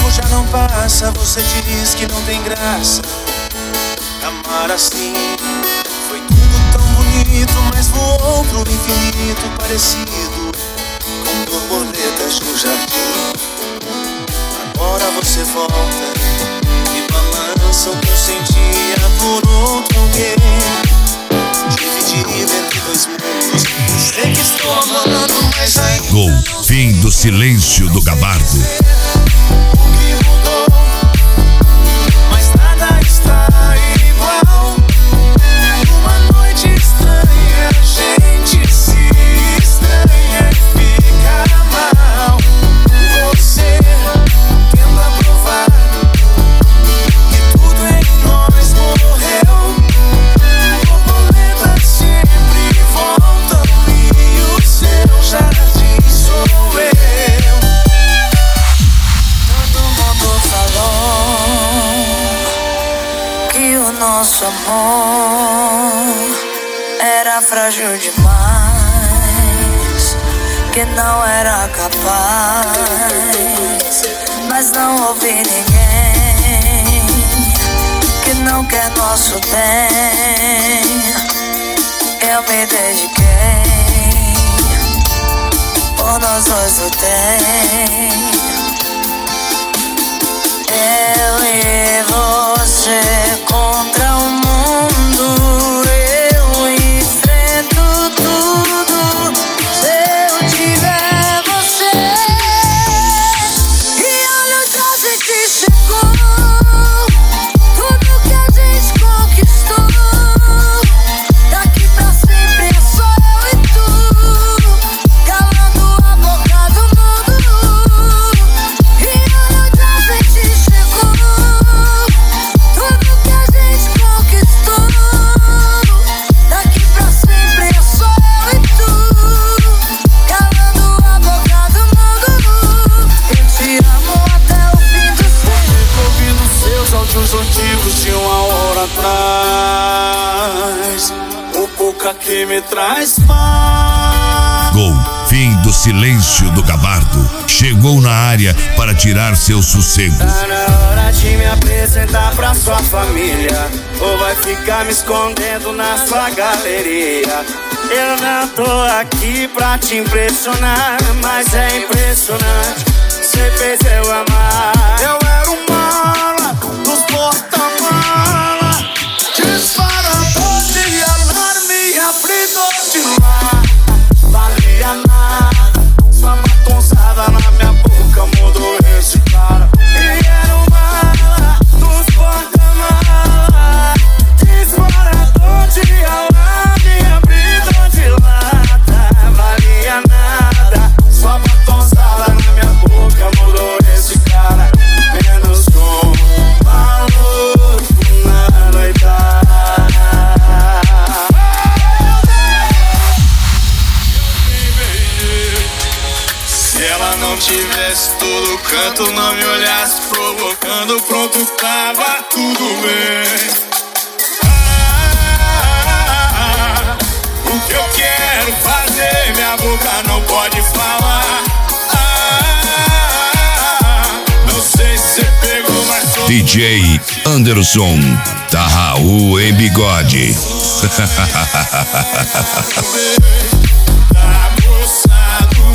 tempo já não passa, você diz que não tem graça. Amar assim foi tudo tão bonito, mas voou pro infinito, parecido com borboletas no jardim. Agora você volta e balança o que eu sentia por outro alguém. Dividido entre dois mundos, sei que estou amando, mas ainda Gol, fim do silêncio do Gabardo. o que mudou, mas nada está igual. Uma noite estranha, a gente se estranha e fica mal. Você tenta provar que tudo em nós morreu. Borboletas sempre voltam e o seu jardim sou eu. Todo mundo falou que o nosso amor era frágil demais, que não era capaz, mas não ouvi ninguém que não quer nosso bem. Eu me dediquei, por nós dois lutei. Eu e você contra o mundo, eu enfrento tudo se eu tiver você. E olha onde a gente chegou, tudo que a gente conquistou. Daqui pra sempre é só eu e tu, calando a boca do mundo. E olha onde a gente chegou, tudo que a gente conquistou. Daqui pra sempre é só eu e tu, calando a boca do mundo. Eu te amo até o fim do céu. Ouvindo seus áudios antigos de uma hora atrás, o pouca que me traz paz. Gol, fim do silêncio do Gabardo. Chegou na área para tirar seu sossego. Tá na hora de me apresentar pra sua família, ou vai ficar me escondendo na sua galeria. Eu não tô aqui pra te impressionar, mas é impressionante, cê fez eu amar. Eu era um mala dos porta-mala, disparador de alarme, abridor de lata. Valia nada, sua batonçada na minha boca mudou esse cara. E era um mala dos porta-mala, disparador de alarme, abridor de lata. Valia nada, sua batonçada na minha boca mudou esse cara. Menos um valor na noite. Se ela não tivesse todo canto, não me olhasse provocando, pronto, tava tudo bem. O que eu quero fazer, minha boca não pode falar. Não sei se você pegou, mas tô DJ Anderson, da Raul em bigode. tá moçado.